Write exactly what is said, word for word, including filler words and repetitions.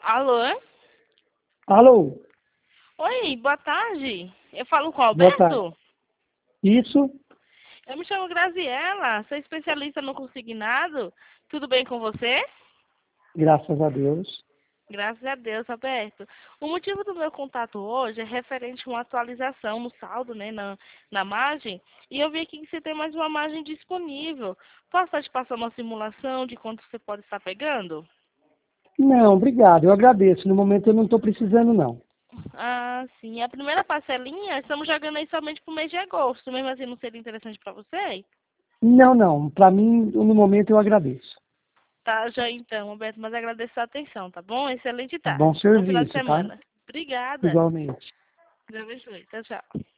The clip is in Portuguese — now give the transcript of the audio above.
Alô? Alô, Oi, boa tarde. Eu falo com o boa tarde. Alberto? Isso, Eu me chamo Graziela, sou especialista no consignado. Tudo bem com você? graças a Deus. Graças a Deus, Alberto. O motivo do meu contato hoje é referente a uma atualização no saldo, né, na, na margem. E eu vi aqui que você tem mais uma margem disponível. Posso estar te passando uma simulação de quanto você pode estar pegando? Não, obrigado, eu agradeço. No momento eu não estou precisando, não. Ah, sim. A primeira parcelinha, estamos jogando aí somente para o mês de agosto. Mesmo assim, não seria interessante para você? Não, não, para mim, no momento eu agradeço. Tá, já então, Roberto, mas agradeço a atenção, tá bom? Excelente Bom tarde. Bom final de serviço, tá? semana. Obrigada. Igualmente. Deus abençoe. Tchau, tchau.